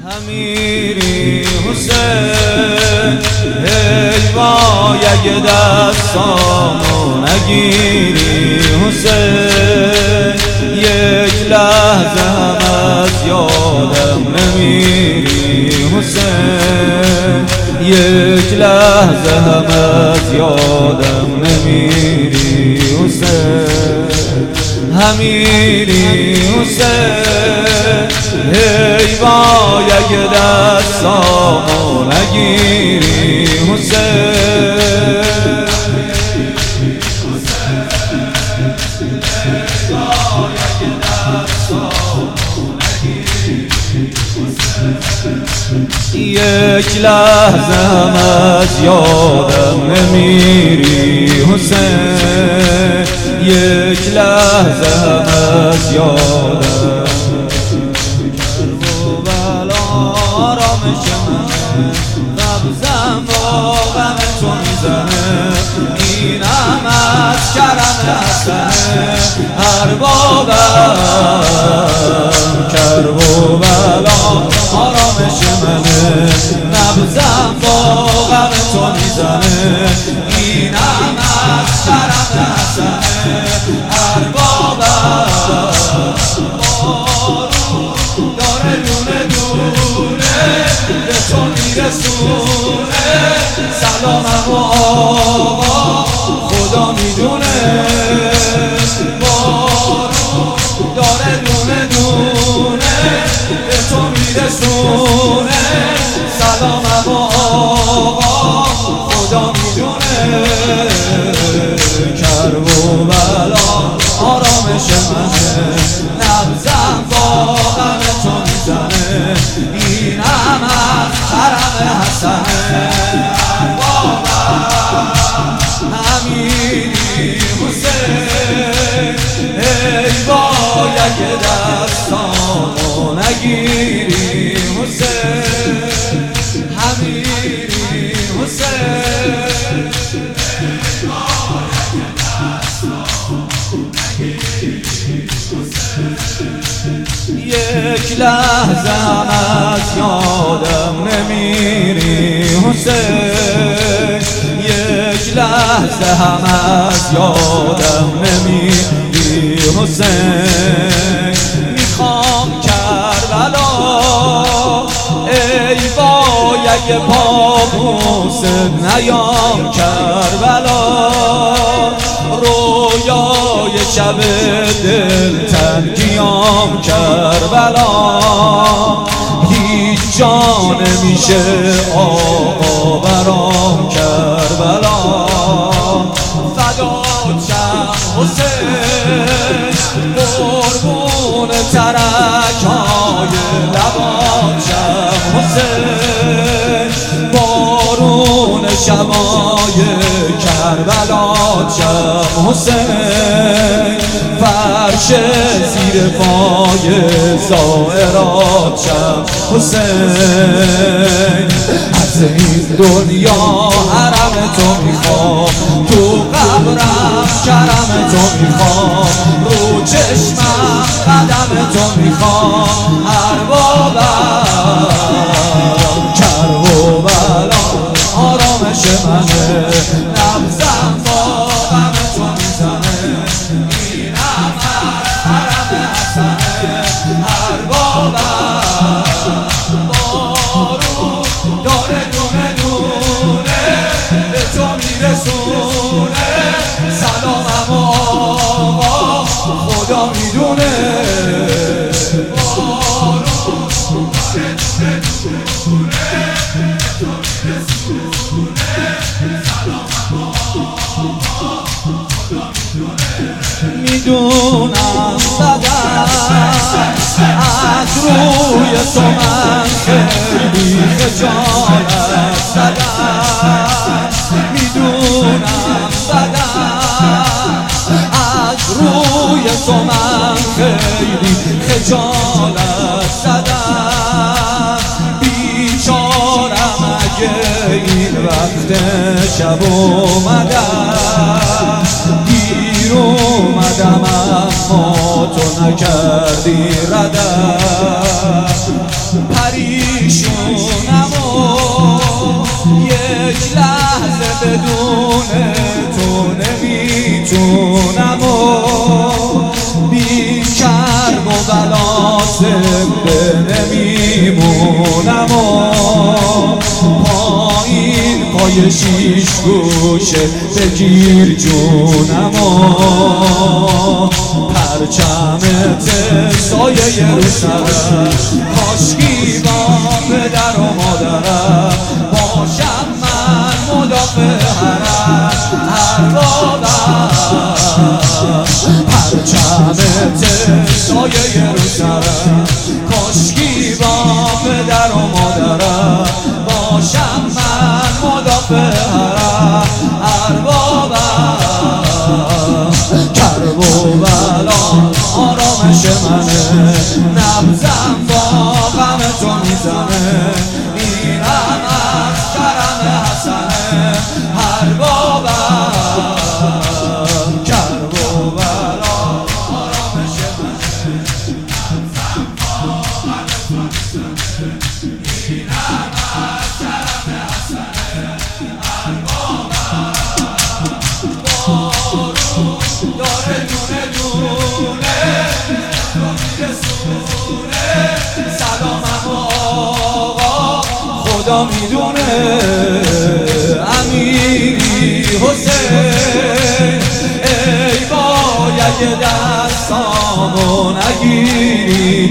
همیری حسین ای وای اگه دستامو نگیری حسین یک لحظه هم از یادم نمیری حسین یک لحظه هم از یادم نمیری حسین همیری حسین ای وای اگه دستامو نگیری حسین یک لحظه هم از یادم نمیری حسین یک لحظه هم از یادم آرامش من نبزم با غم تو میزنه اینم از کرم حسنه اربابم کرب و بلا آرامش منه نبزم با غم تو میزنه اینم از کرم حسنه اربابم داره دونه دونه به تو میرسونه سلامم و آقا خدا میدونه بارون داره دونه دونه به تو میرسونه سلامم و آقا خدا میدونه کرب و بلا آرامش منه نبزم با غم تو میزنه اینم از حرم حسنه اربابم همیری حسین ای وای اگه دستامو نگیری حسین همیری حسین ای وای اگه دستامو نگیری یک لحظه هم از یادم نمیری حسین یک لحظه هم از یادم نمیری حسین میخوام کربلا ای وای اگه پابوست نیام کربلا رویای شب دلتنگیام کربلا هیچ جا نمیشه آقا برام کربلا فداتم حسین قربون ترک‌های لباتم حسین بارون شبای کربلاتم حسین فرش زیر پای زائراتم حسین از این دنیا حرم تو میخوام تو قبرم کرم تو میخوام رو چشمم قدم تو میخوام اربابم کرب و بلا آرامش منه نبزم با غم تو میزنه اینم از حرم حسنه اربابم بارون داره دونه دونه به تو میرسونه سلامم و آقا خدا میدونه بارون داره دونه دونه به تو میرسونه سلامم و آقا خدا میدونه میدونم از روی تو من خیلی خجالت زدم میدونم از روی تو من خیلی خجالت زدم بیچارم اگه این وقت شب اومدم دیر اومدم اما تو نکردی ردم پریشونم و یک لحظه بدون تو نمیتونم و بی کرب و بلا زنده نمیمونم و پایین پای شیش گوشه بگیر جونم و پرچمت سایه رو سرم کاشکی با پدر و مادرم باشم من مدافع حرم اربابم پرچمت سایه رو سرم کاشکی با پدر و مادرم باشم من مدافع حرم اربابم کرب و بلا آرامش منه نبضم با غم تو میزنه اینم از کرم حسنه اربابم کرب و بلا آرامش منه نبضم با غم تو میزنه اینم از کرم حسنه اربابم بارون داره دونه دونه تو میرسونه سلامم آقا خدا میدونه امیری حسین ای باید دستامو نگیری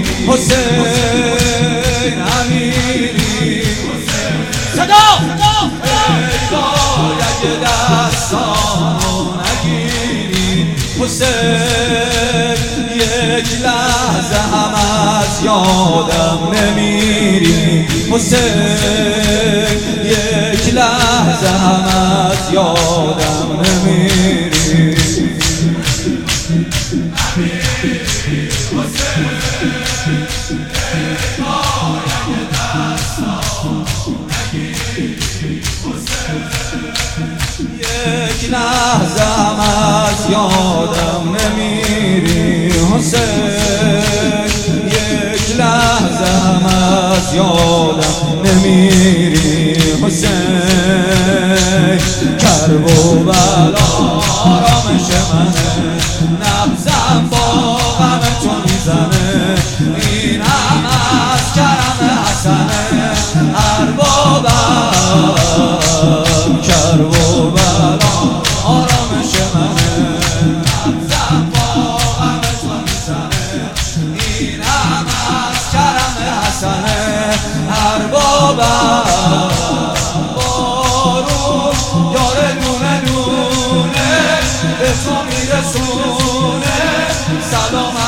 حسین امیری صدا ای باید دستامو نگیری حسین یک لحظه هم از یادم نمیری حسین یک لحظه هم از یادم نمیری یک لحظه هم از یادم نمیری حسین یک لحظه هم از یادم نمیری حسین کرب و بلا آرامش منه نبضم با غم تو میزنه این هم از کرم حسنه اربابم کرب و بلا آرامش منه نبضم با غم تو میزنه این هم از کرم حسنه اربابم بارون داره دونه دونه به تو میرسونه سلام